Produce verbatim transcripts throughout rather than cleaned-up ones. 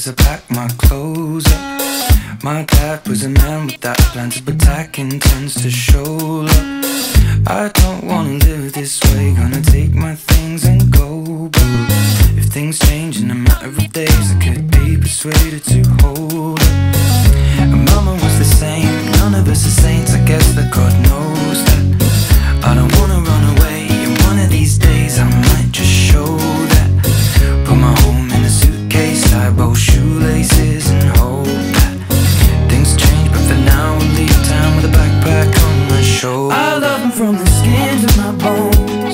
as I pack my clothes up. My dad was a man without plans of attack, intends to show up. I don't wanna live this way, gonna take my things and go back. If things change in a matter of days, I could be persuaded to hold up. And mama was the same, none of us are saints, I guess that God knows that. I don't wanna run away, and one of these days I might just show that. Put my home in a suitcase, tie both shoelaces and hope that things change, but for now we'll leave town with a backpack on my shoulder. I love him from the skin to my bones,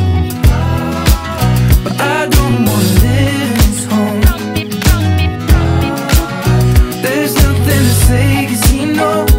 but I don't wanna live in his home. There's nothing to say, cause he knows